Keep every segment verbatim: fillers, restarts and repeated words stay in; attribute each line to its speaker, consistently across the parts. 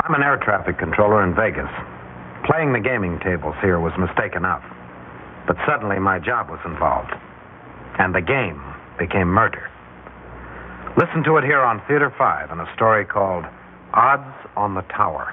Speaker 1: I'm an air traffic controller in Vegas. Playing the gaming tables here was mistake enough. But suddenly my job was involved. And the game became murder. Listen to it here on Theater five in a story called Odds on the Tower.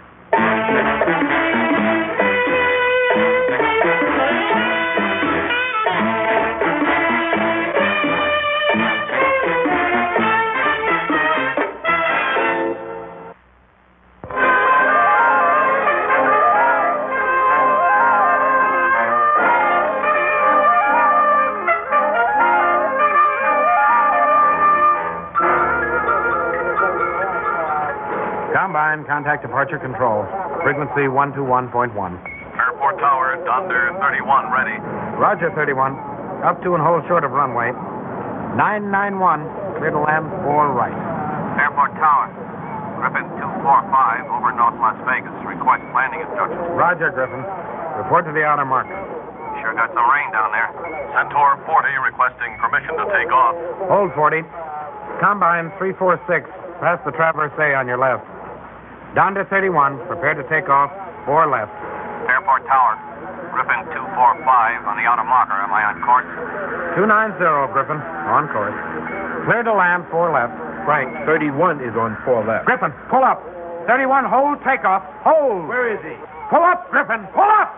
Speaker 1: Combine, contact departure control. Frequency one two one point one.
Speaker 2: Airport Tower, Thunder thirty-one, ready.
Speaker 1: Roger, thirty-one. Up to and hold short of runway. nine nine one, clear to land four right.
Speaker 2: Airport Tower, Griffin two four five, over North Las Vegas. Request landing instructions.
Speaker 1: Roger, Griffin. Report to the outer marker.
Speaker 2: Sure got some rain down there. Centaur forty, requesting permission to take off.
Speaker 1: Hold forty. Combine three four six. Pass the Traverse A on your left. Donda thirty-one, prepare to take off, four left.
Speaker 2: Airport Tower, Griffin two four five on the outer marker. Am I on course?
Speaker 1: two nine zero, Griffin, on course. Clear to land, four left. Frank.
Speaker 3: thirty-one is on four left.
Speaker 1: Griffin, pull up. thirty-one, hold takeoff. Hold.
Speaker 3: Where is he?
Speaker 1: Pull up, Griffin, pull up!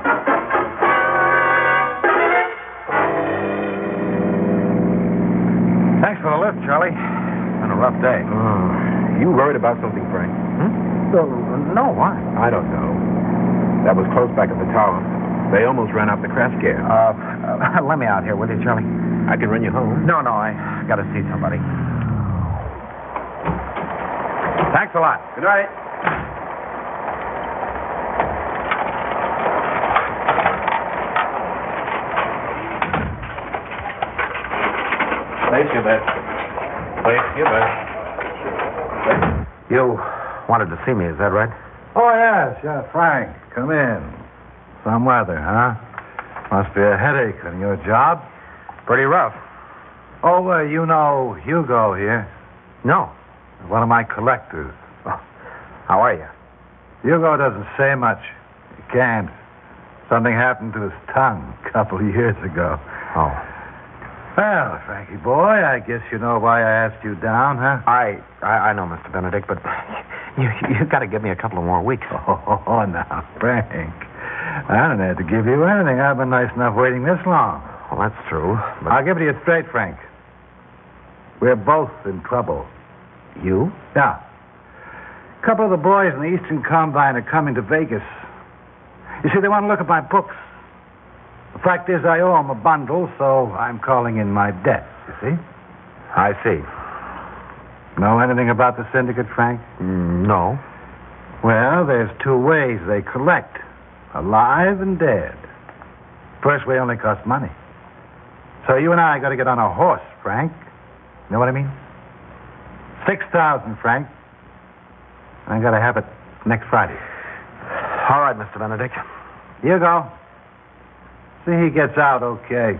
Speaker 1: Thanks for the lift, Charlie. Been a rough day.
Speaker 3: Oh, you worried about something, Frank?
Speaker 1: Hmm? No, no, why?
Speaker 3: I don't know. That was close back at the tower. They almost ran out the crash gear.
Speaker 1: Uh, uh, let me out here, will you, Charlie?
Speaker 3: I can run you home.
Speaker 1: No, no, I got to see somebody. Thanks a lot.
Speaker 3: Good night. Place your bet. Place your bet.
Speaker 1: You wanted to see me, is that right?
Speaker 4: Oh, yes, yeah, Frank. Come in. Some weather, huh? Must be a headache on your job.
Speaker 1: Pretty rough.
Speaker 4: Oh, uh, you know Hugo here.
Speaker 1: No.
Speaker 4: One of my collectors.
Speaker 1: Oh, how are you?
Speaker 4: Hugo doesn't say much. He can't. Something happened to his tongue a couple of years ago.
Speaker 1: Oh.
Speaker 4: Well, Frankie boy, I guess you know why I asked you down, huh?
Speaker 1: I I, I know, Mister Benedict, but you you got to give me a couple of more weeks.
Speaker 4: Oh, now, Frank. I don't have to give you anything. I've been nice enough waiting this long.
Speaker 1: Well, that's true. But...
Speaker 4: I'll give it to you straight, Frank. We're both in trouble.
Speaker 1: You?
Speaker 4: Yeah. A couple of the boys in the Eastern Combine are coming to Vegas. You see, they want to look at my books. The fact is, I owe them a bundle, so I'm calling in my debt, you see?
Speaker 1: I see.
Speaker 4: Know anything about the syndicate, Frank?
Speaker 1: Mm, no.
Speaker 4: Well, there's two ways they collect. Alive and dead. First way only costs money. So you and I got to get on a horse, Frank. You know what I mean? Six thousand, Frank. I got to have it next Friday.
Speaker 1: All right, Mister Benedict.
Speaker 4: You go. See he gets out okay.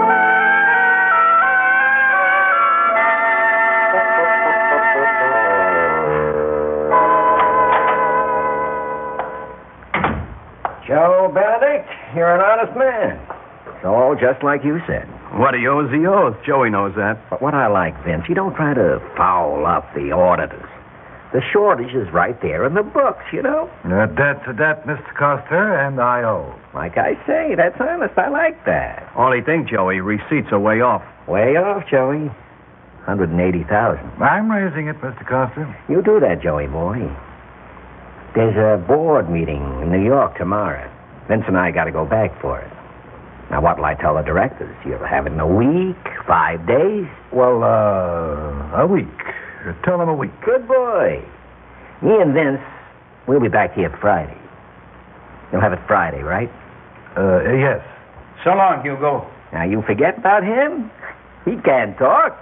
Speaker 5: Joe Benedict, you're an honest man. So, just like you said.
Speaker 3: What he owes, he owes. Joey knows that.
Speaker 5: But what I like, Vince, you don't try to foul up the auditors. The shortage is right there in the books, you know.
Speaker 4: A debt's a debt, Mister Coster, and I owe.
Speaker 5: Like I say, that's honest. I like that.
Speaker 3: Only thing, Joey, receipts are way off.
Speaker 5: Way off, Joey. one hundred eighty thousand.
Speaker 4: I'm raising it, Mister Coster.
Speaker 5: You do that, Joey boy. There's a board meeting in New York tomorrow. Vince and I got to go back for it. Now, what'll I tell the directors? You'll have it in a week, five days?
Speaker 4: Well, uh, a week. Tell them a week.
Speaker 5: Good boy. Me and Vince, we'll be back here Friday. You'll have it Friday, right?
Speaker 4: Uh, yes.
Speaker 3: So long, Hugo.
Speaker 5: Now, you forget about him? He can't talk.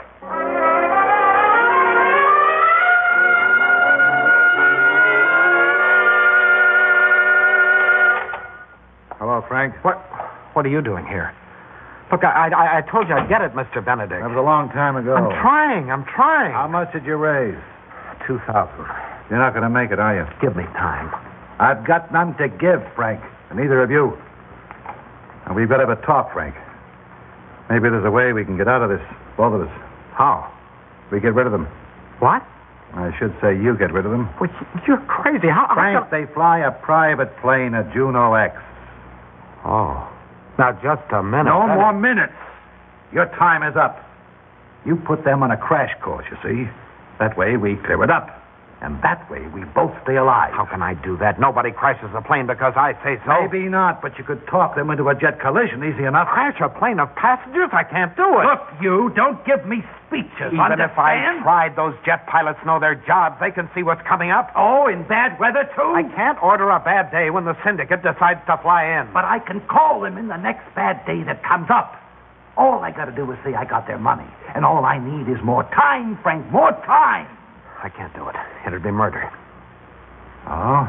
Speaker 4: Hello, Frank.
Speaker 1: What What are you doing here? Look, I, I, I told you I'd get it, Mister Benedict.
Speaker 4: That was a long time ago.
Speaker 1: I'm trying. I'm trying.
Speaker 4: How much did you raise?
Speaker 1: Two thousand.
Speaker 4: You're not going to make it, are you?
Speaker 1: Give me time.
Speaker 4: I've got none to give, Frank. And neither of you. And we've got to have a talk, Frank. Maybe there's a way we can get out of this, both of us.
Speaker 1: How?
Speaker 4: We get rid of them.
Speaker 1: What?
Speaker 4: I should say you get rid of them.
Speaker 1: Well, you're crazy. How?
Speaker 4: Frank,
Speaker 1: how...
Speaker 4: they fly a private plane, a Juno X.
Speaker 1: Oh. Now, just a minute.
Speaker 4: No
Speaker 1: That
Speaker 4: more
Speaker 1: is...
Speaker 4: minutes. Your time is up. You put them on a crash course, you see. That way we clear it up. And that way we both stay alive.
Speaker 1: How can I do that? Nobody crashes a plane because I say so.
Speaker 4: Maybe not, but you could talk them into a jet collision easy enough.
Speaker 1: Crash a plane of passengers? I can't do it.
Speaker 4: Look, you, don't give me speeches.
Speaker 1: Even
Speaker 4: understand?
Speaker 1: if I tried, those jet pilots know their jobs. They can see what's coming up.
Speaker 4: Oh, in bad weather, too?
Speaker 1: I can't order a bad day when the syndicate decides to fly in.
Speaker 4: But I can call them in the next bad day that comes up. All I got to do is say I got their money. And all I need is more time, Frank, more time.
Speaker 1: I can't do it. It'd be murder.
Speaker 4: Oh?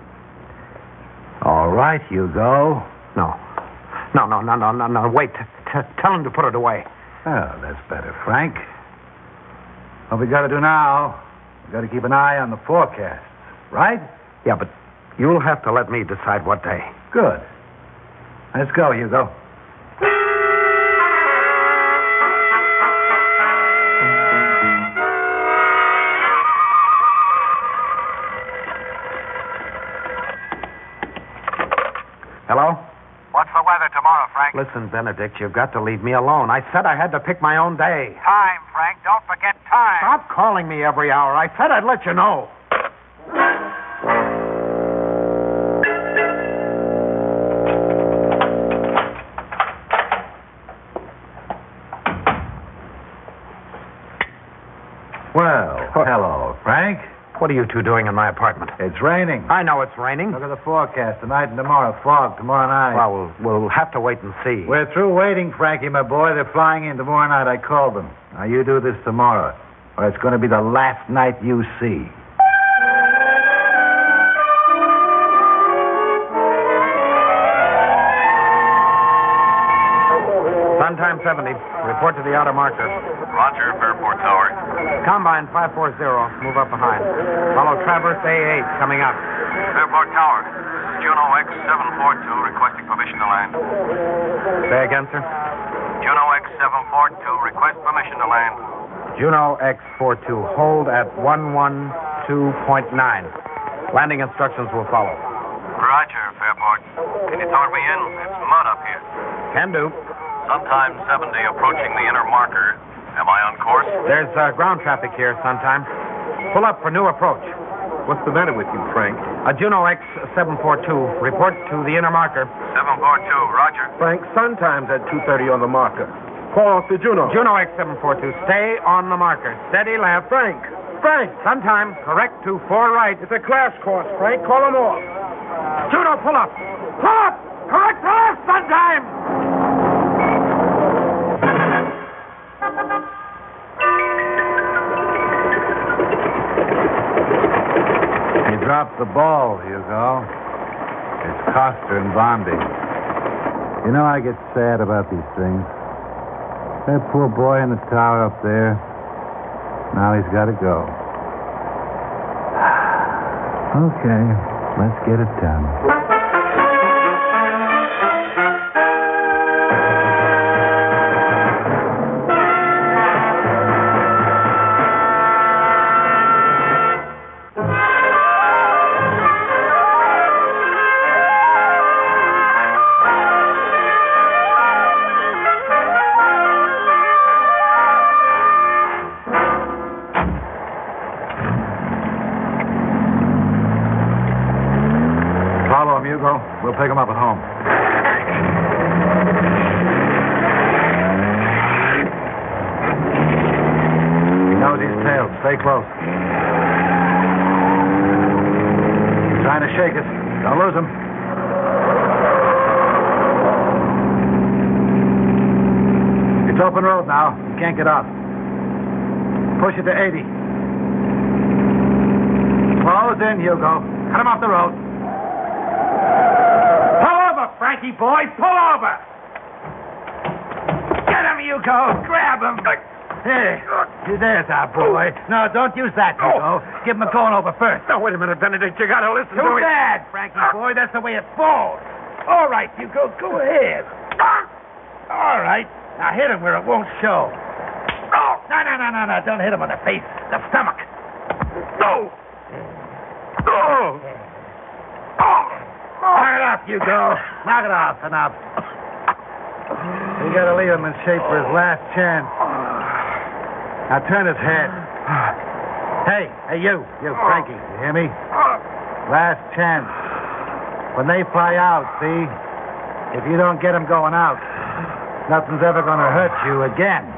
Speaker 4: All right, Hugo.
Speaker 1: No. No, no, no, no, no, no. Wait. T- t- tell him to put it away.
Speaker 4: Oh, that's better, Frank. What we got to do now, we got to keep an eye on the forecasts, right?
Speaker 1: Yeah, but you'll have to let me decide what day.
Speaker 4: Good. Let's go, Hugo.
Speaker 1: Hello?
Speaker 2: What's the weather tomorrow, Frank?
Speaker 1: Listen, Benedict, you've got to leave me alone. I said I had to pick my own day.
Speaker 2: Time, Frank. Don't forget time.
Speaker 1: Stop calling me every hour. I said I'd let you know.
Speaker 4: Well, hello, Frank.
Speaker 1: What are you two doing in my apartment?
Speaker 4: It's raining.
Speaker 1: I know it's raining.
Speaker 4: Look at the forecast. Tonight and tomorrow. Fog tomorrow night.
Speaker 1: Well, we'll, we'll have to wait and see.
Speaker 4: We're through waiting, Frankie, my boy. They're flying in tomorrow night. I called them. Now, you do this tomorrow, or it's going to be the last night you see.
Speaker 1: Suntime seventy. Report to the outer marker.
Speaker 2: Roger, Fairport Tower.
Speaker 1: Combine five four zero. Move up behind. Follow Traverse A eight coming up.
Speaker 2: Fairport Tower. This is Juno X seven four two requesting permission to land.
Speaker 1: Say again, sir.
Speaker 2: Juno X seven four two request permission to land.
Speaker 1: Juno X forty-two. Hold at one one two point nine. Landing instructions will follow.
Speaker 2: Roger, Fairport. Can you tow me in? It's mud up here.
Speaker 1: Can do.
Speaker 2: Sometime seventy approaching the inner marker. Am I on course?
Speaker 1: There's uh, ground traffic here sometime. Pull up for new approach.
Speaker 3: What's the matter with you, Frank?
Speaker 1: A Juno X seven four two. Report to the inner marker.
Speaker 2: seven four two, roger.
Speaker 3: Frank, sun time's at two thirty on the marker. Call off the Juno.
Speaker 1: Juno X seven four two. Stay on the marker. Steady left.
Speaker 3: Frank! Frank!
Speaker 1: Sometime correct to four right.
Speaker 3: It's a crash course, Frank. Call him off.
Speaker 1: Juno, pull up. Pull up! Correct to left. Sometime!
Speaker 4: You dropped the ball, Hugo. It's Coster and Bondi. You know, I get sad about these things. That poor boy in the tower up there. Now he's got to go. Okay, let's get it done. Follow him, Hugo. We'll pick him up at home. He knows his tail. Stay close. He's trying to shake us. Don't lose him. It's open road now. You can't get out. Push it to eighty. Close in, Hugo. Cut him off the road. Frankie boy, pull over! Get him, Hugo! Grab him! Hey, there's our boy. No, don't use that, Hugo. Give him a going over first.
Speaker 1: No, wait a minute, Benedict. You gotta listen to
Speaker 4: Too
Speaker 1: me.
Speaker 4: bad, Frankie boy. That's the way it falls. All right, Hugo, go ahead. All right. Now hit him where it won't show. No, no, no, no, no. Don't hit him on the face. The stomach.
Speaker 1: No. Oh.
Speaker 4: Knock it off, Hugo. Knock it off, enough. We gotta leave him in shape for his last chance. Now turn his head. Hey, hey, you, you, Frankie, you hear me? Last chance. When they fly out, see? If you don't get him going out, nothing's ever gonna hurt you again.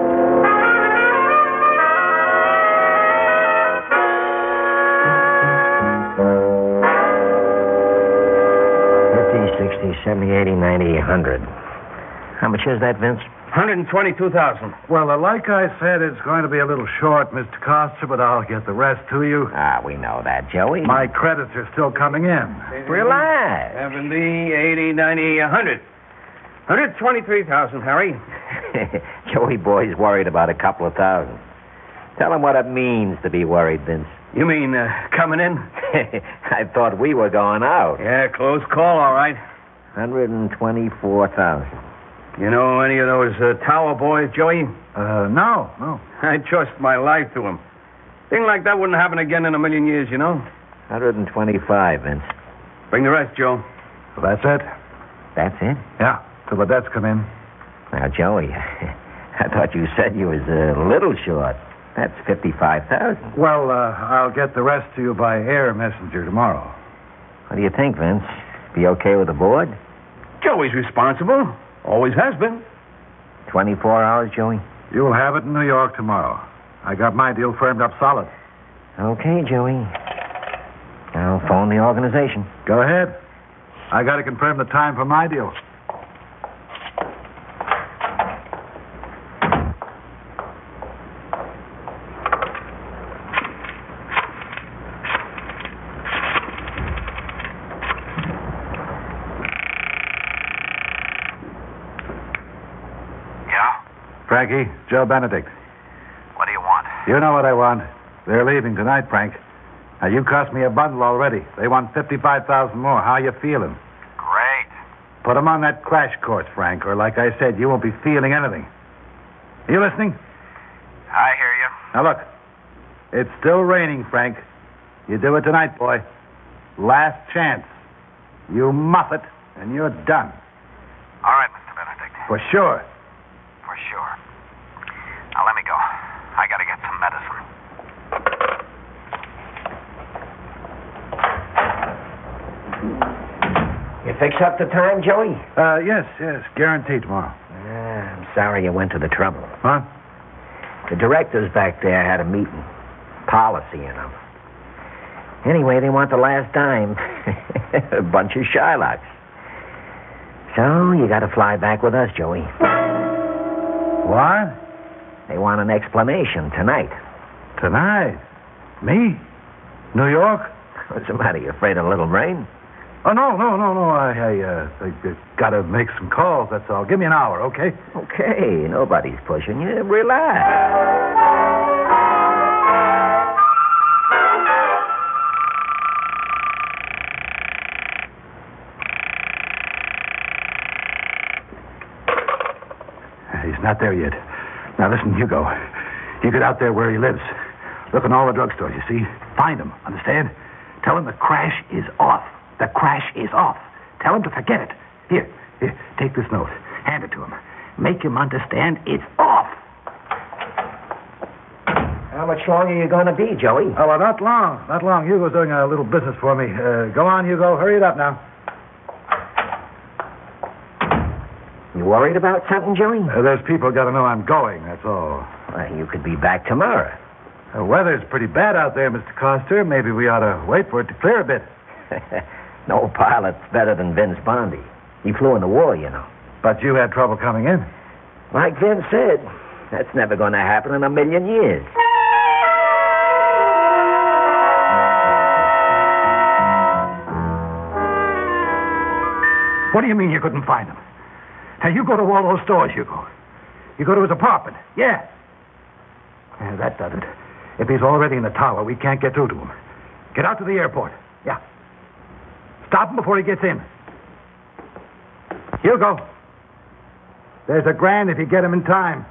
Speaker 5: fifty, sixty, seventy, eighty, ninety, one hundred. How much is that, Vince?
Speaker 6: one hundred twenty-two thousand.
Speaker 4: Well, uh, like I said, it's going to be a little short, Mister Coster, but I'll get the rest to you.
Speaker 5: Ah, we know that, Joey.
Speaker 4: My credits are still coming in.
Speaker 5: Relax.
Speaker 6: seventy, eighty, ninety, one hundred. one hundred twenty-three thousand, Harry.
Speaker 5: Joey boy's worried about a couple of thousand. Tell him what it means to be worried, Vince.
Speaker 6: You mean uh, coming in?
Speaker 5: I thought we were going out.
Speaker 6: Yeah, close call, all right.
Speaker 5: one hundred twenty-four thousand.
Speaker 6: You know any of those uh, tower boys, Joey?
Speaker 4: Uh, no, no.
Speaker 6: I trust my life to them. Thing like that wouldn't happen again in a million years, you know?
Speaker 5: one hundred twenty-five, Vince.
Speaker 6: Bring the rest, Joe.
Speaker 4: So that's it?
Speaker 5: That's it?
Speaker 4: Yeah, till the debts come in.
Speaker 5: Now, Joey, I thought you said you was a little short. That's fifty-five thousand.
Speaker 4: Well, uh, I'll get the rest to you by air messenger tomorrow.
Speaker 5: What do you think, Vince? Be okay with the board?
Speaker 6: Joey's responsible. Always has been.
Speaker 5: twenty-four hours, Joey?
Speaker 4: You'll have it in New York tomorrow. I got my deal firmed up solid.
Speaker 5: Okay, Joey. I'll phone the organization.
Speaker 4: Go ahead. I got to confirm the time for my deal. Frankie, Joe Benedict.
Speaker 2: What do you want?
Speaker 4: You know what I want. They're leaving tonight, Frank. Now, you cost me a bundle already. They want fifty-five thousand more. How you feeling?
Speaker 2: Great.
Speaker 4: Put them on that crash course, Frank, or like I said, you won't be feeling anything. Are you listening?
Speaker 2: I hear you.
Speaker 4: Now, look. It's still raining, Frank. You do it tonight, boy. Last chance. You muff it, and you're done.
Speaker 2: All right, Mister Benedict.
Speaker 4: For sure.
Speaker 2: For sure. Now, let me go. I got to get some medicine.
Speaker 5: You fix up the time, Joey?
Speaker 4: Uh, yes, yes. Guaranteed tomorrow.
Speaker 5: Ah, I'm sorry you went to the trouble.
Speaker 4: Huh?
Speaker 5: The directors back there had a meeting. Policy, you know. Anyway, they want the last dime. A bunch of Shylocks. So, you got to fly back with us, Joey.
Speaker 4: What?
Speaker 5: They want an explanation tonight.
Speaker 4: Tonight? Me? New York?
Speaker 5: What's the matter? You afraid of a little rain?
Speaker 4: Oh, no, no, no, no. I, I, uh, I, I got to make some calls, that's all. Give me an hour, okay?
Speaker 5: Okay, nobody's pushing you. Relax.
Speaker 4: He's not there yet. Now, listen, Hugo. You get out there where he lives. Look in all the drugstores, you see? Find him, understand? Tell him the crash is off. The crash is off. Tell him to forget it. Here, here, take this note. Hand it to him. Make him understand it's off.
Speaker 5: How much longer are you going to be, Joey?
Speaker 4: Oh, well, not long. Not long. Hugo's doing a little business for me. Uh, go on, Hugo. Hurry it up now.
Speaker 5: You worried about something, Joey?
Speaker 4: Uh, those people got to know I'm going, that's all.
Speaker 5: Well, you could be back tomorrow.
Speaker 4: The weather's pretty bad out there, Mister Coster. Maybe we ought to wait for it to clear a bit.
Speaker 5: No pilot's better than Vince Bondi. He flew in the war, you know.
Speaker 4: But you had trouble coming in.
Speaker 5: Like Vince said, that's never going to happen in a million years.
Speaker 4: What do you mean you couldn't find him? Now, you go to all those stores, Hugo. You go to his apartment. Yeah. Yeah, that does it. If he's already in the tower, we can't get through to him. Get out to the airport. Yeah. Stop him before he gets in. Hugo. There's a grand if you get him in time.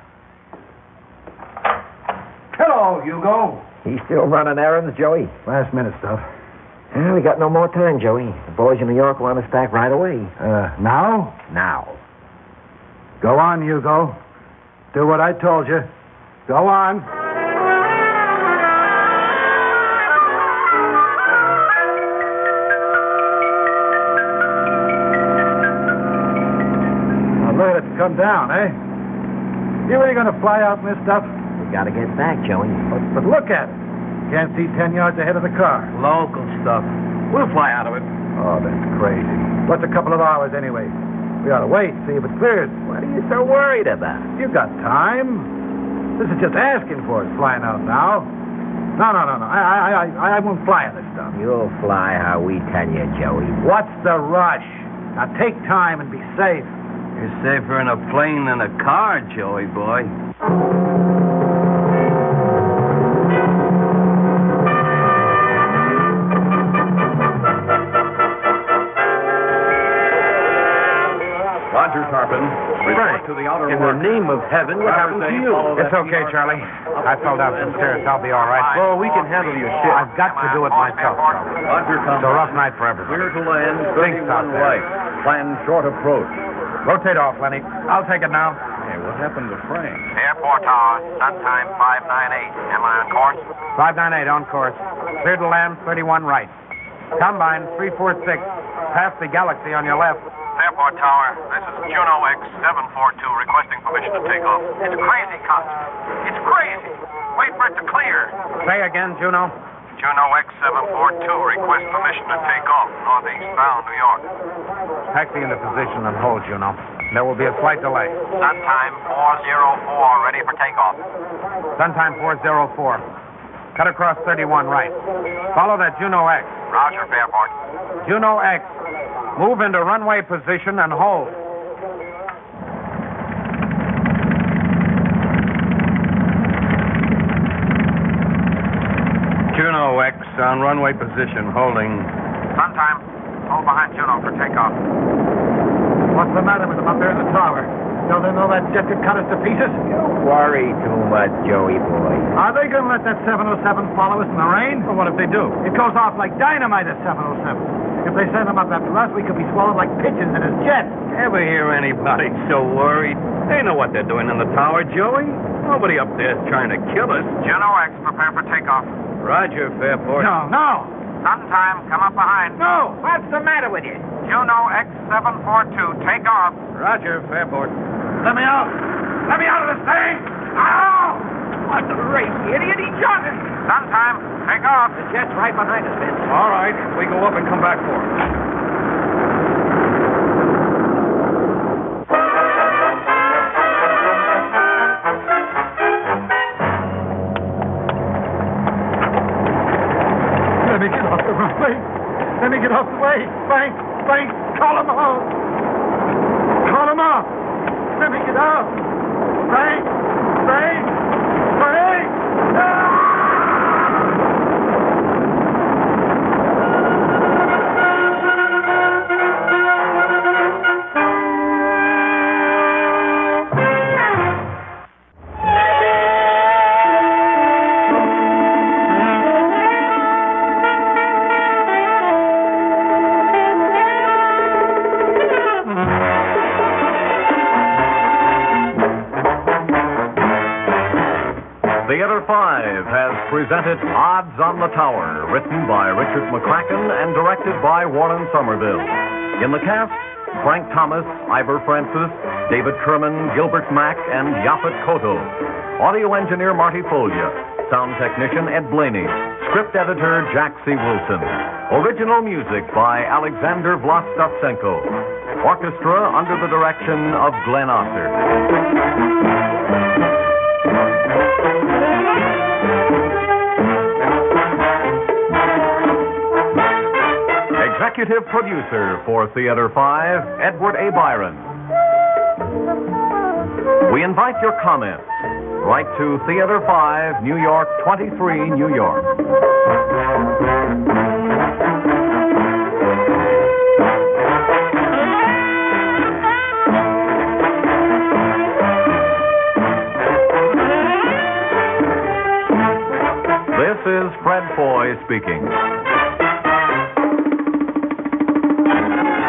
Speaker 7: Hello, Hugo.
Speaker 5: He's still running errands, Joey?
Speaker 4: Last minute stuff.
Speaker 5: Well, we got no more time, Joey. The boys in New York want us back right away.
Speaker 4: Uh, now?
Speaker 5: Now.
Speaker 4: Go on, Hugo. Do what I told you. Go on. Well, look at it come down, eh? You really going to fly out in this stuff?
Speaker 5: We got to get back, Joey.
Speaker 4: But, but look at it. Can't see ten yards ahead of the car.
Speaker 6: Local stuff. We'll fly out of it.
Speaker 4: Oh, that's crazy. What's a couple of hours anyway? We ought to wait, see if it clears.
Speaker 5: What are you so worried about?
Speaker 4: You got time. This is just asking for it, flying out now. No, no, no, no. I, I, I, I won't fly in this stuff.
Speaker 5: You'll fly how we tell you, Joey.
Speaker 4: What's the rush? Now take time and be safe.
Speaker 6: You're safer in a plane than a car, Joey boy. Roger Tarpon. Report to the outer
Speaker 1: In the name of heaven, what happened to you? It's okay, Charlie. I fell down some stairs. I'll be all right.
Speaker 6: Oh, we can handle your shit.
Speaker 1: I've got to do it myself, Charlie.
Speaker 6: Roger,
Speaker 1: It's a rough night for everybody.
Speaker 6: Clear to land,
Speaker 1: Things out
Speaker 6: thirty-one
Speaker 1: there.
Speaker 6: right. Plan short approach.
Speaker 1: Rotate off, Lenny. I'll take it now.
Speaker 6: Hey, what happened to Frank?
Speaker 2: Airport Tower, sun time five ninety-eight. Am I on course?
Speaker 1: five nine eight on course. Clear to land, thirty-one right. Combine, three four six. Past the Galaxy on your left.
Speaker 2: Airport Tower, this is Juno X seven four two requesting permission to take off. It's crazy, Costa. It's crazy. Wait for it to clear.
Speaker 1: Say again, Juno.
Speaker 2: Juno X seven four two requests permission to take off, northeast bound New York.
Speaker 1: Taxi into position and hold, Juno. There will be a slight delay.
Speaker 2: Sun time four oh four, ready for takeoff.
Speaker 1: Sun time four oh four. Cut across thirty-one right. Follow that Juno X.
Speaker 2: Roger, Fairport.
Speaker 1: Juno X. Move into runway position and hold.
Speaker 6: Juno X on runway position, holding.
Speaker 2: Sun time. Hold behind Juno for takeoff.
Speaker 4: What's the matter with them up there in the tower? Don't they know that jet could cut us to pieces?
Speaker 5: Don't worry too much, Joey boy.
Speaker 4: Are they going to let that seven oh seven follow us in the rain?
Speaker 6: Well, what if they do?
Speaker 4: It goes off like dynamite at seven oh seven. If they send them up after us, we could be swallowed like pigeons in his jet.
Speaker 6: Ever hear anybody so worried? They know what they're doing in the tower, Joey. Nobody up there's trying to kill us.
Speaker 2: Juno X, prepare for takeoff.
Speaker 6: Roger, Fairport.
Speaker 4: No, no,
Speaker 2: Sun time, come up behind.
Speaker 4: no. What's the matter with you?
Speaker 2: Juno X seven four two, take off.
Speaker 6: Roger, Fairport.
Speaker 4: Let me out. Let me out of this thing. Ow! What the race, you idiot? He shot it.
Speaker 2: Sun time, take off.
Speaker 4: The jet's right behind us, Vince.
Speaker 6: All right, we go up and come back for him.
Speaker 4: Let me get off the runway. Let me get off the way. Frank, Frank, call him out. Call him out. Let me get out. Frank, Frank, Frank. Ah!
Speaker 8: Theater five has presented Odds on the Tower, written by Richard McCracken and directed by Warren Somerville. In the cast, Frank Thomas, Ivor Francis, David Kerman, Gilbert Mack, and Yaphet Kotto. Audio engineer Marty Folia. Sound technician Ed Blaney. Script editor Jack C. Wilson. Original music by Alexander Vlastotsenko. Orchestra under the direction of Glenn Osser. Executive producer for Theater five, Edward A. Byron. We invite your comments. Write to Theater five, New York twenty-three, New York. This is Fred Foy speaking.